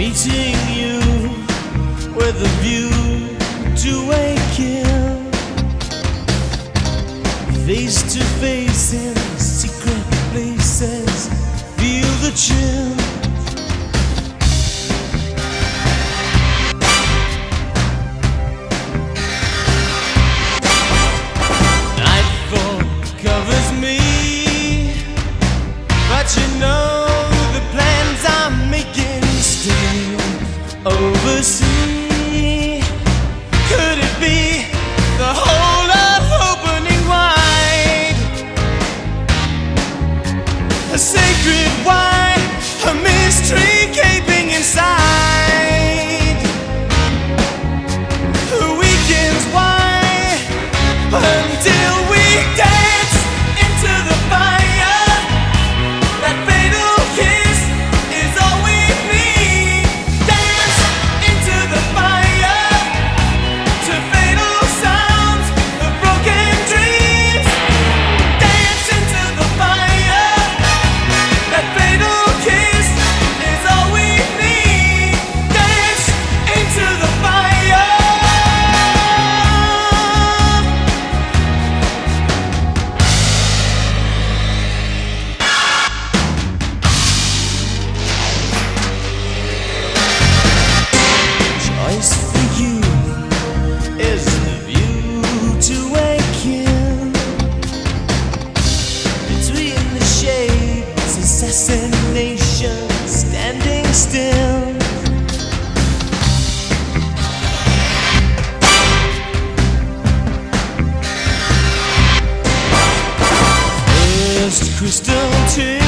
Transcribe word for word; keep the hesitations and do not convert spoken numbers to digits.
meeting you with a view to a kill, face to face in secret places, feel the chill. Nightfall covers me, but you know the plans I'm making still oversee. Could it be the whole of opening wide? A sacred why, a mystery gaping inside. Weekends why, until we dance into the fire. That fatal kiss is all we need. Dance into the fire to fatal sounds of broken dreams. Dance into the fire. That fatal kiss is all we need. Dance into the fire. Choice for you is the view to a kill. Between the shades, assassination standing still. First crystal tear.